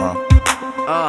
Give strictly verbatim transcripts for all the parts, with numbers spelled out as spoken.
Uh-huh. Uh,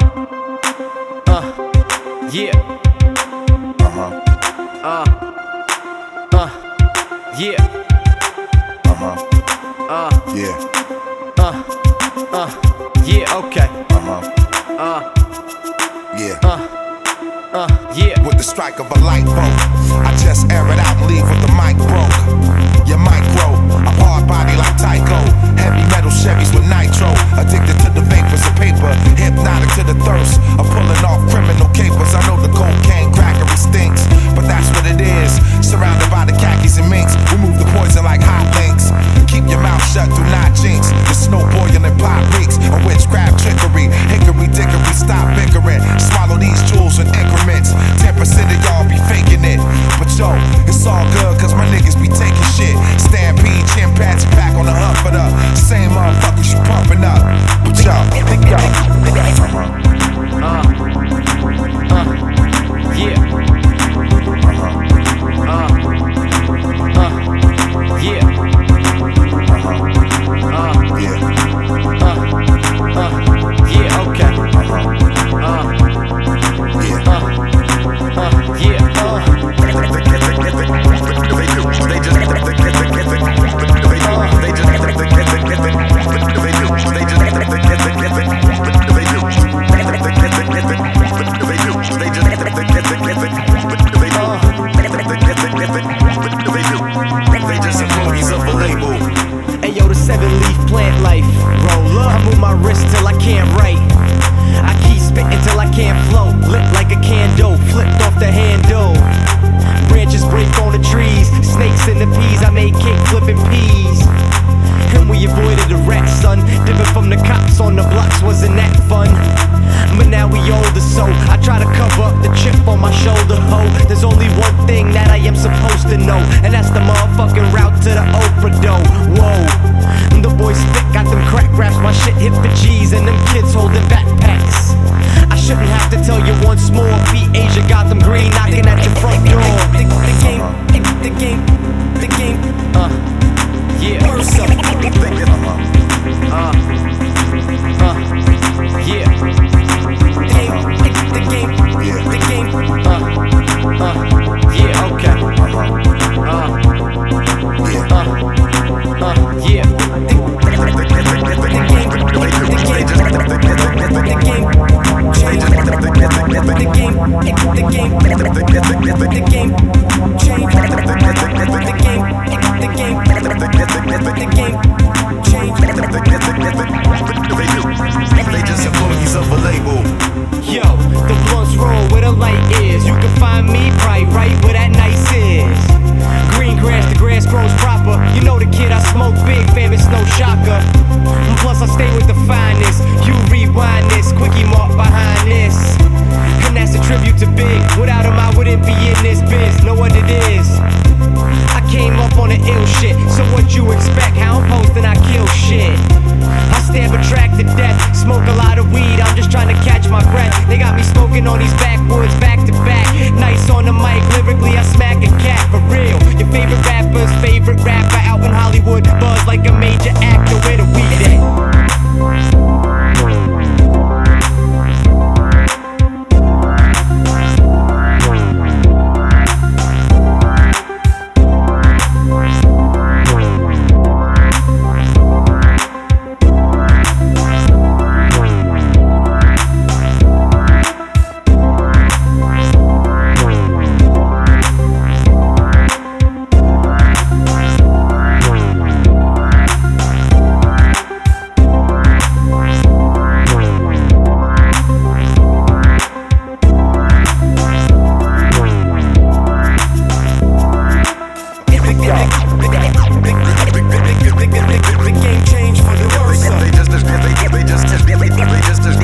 uh, yeah. Uh-huh. Uh, uh, yeah. Uh-huh. Uh, Yeah. uh, uh, yeah, okay. Uh-huh. Uh, Yeah. uh, uh, yeah. With the strike of a light bulb, I just air it out and leave with the mic broke. Your micro, a hard body like Tycho. Heavy metal Chevys with nitro. Addicted to the vapors of paper. Hypnotic to the thirst of pulling off criminal capers. I know the cocaine crackery stinks, but that's what it is. Surrounded by the khakis and minks. Remove the poison like hot links. Keep your mouth shut, do not jinx. The snow boiling pot reeks of witchcraft trickery. Hickory dickory, stop bickering. Swallow these jewels in increments. ten percent of y'all be faking it, but yo, it's all good cause my niggas be taking shit. Stampede, chimpanzee back on the hunt for the same motherfuckers you pumping up. But yo, yo. Uh, uh, yeah. Uh, uh, yeah. Uh, Yeah. uh, uh, yeah, okay. Uh, Yeah. uh, uh, yeah, uh. Ayo, the seven-leaf plant life. Roll up, I move my wrist till I can't write. I keep spitting till I can't float. Lit like a candle, flipped off the handle. Branches break on the trees, snakes in the peas. I made cake flipping peas. And we avoided the rat, son. Dipping from the cops on the blocks, wasn't that fun? But now we older, so I try to cover up the chip on my shoulder, ho. There's only one thing that I am supposed to know, and that's the motherfucking route to the Oprah dough. Whoa, the boys thick, got them crack raps, my shit hit for G's, and them kids holding backpacks. I shouldn't have to tell you once more, P. Asia got them green knocking at your front door. The, the game, the game, the game, uh, yeah. What's up? Uh, uh, yeah. The game, the game, the game, uh, uh, yeah, okay. Uh, uh, uh, yeah. The, the game, the game, the game, change. The game, the game, the game, change. The game, the game, the game, the game, change. They just employees of a label. Yo, the blunts roll where the light is. You can find me bright right where that nice is. Green grass, the grass grows proper. You know the kid, I smoke big, famous, no shocker. And plus I stay with the finest. You rewind this, quickie mark behind this. And that's a tribute to Big. Without him I wouldn't be in this biz. Know what it is? I came up on the ill shit. So what you expect? How I'm posting, I kill shit. I stab a track to death, smoke a lot of weed, I'm just trying to catch my breath. They got me smoking on these backwoods back to back. Nice on the mic, lyrically I smack a cat for real. Your favorite rapper's favorite rapper out in Hollywood, buzz like a major actor, where the weed at? They just, they just, they just, they just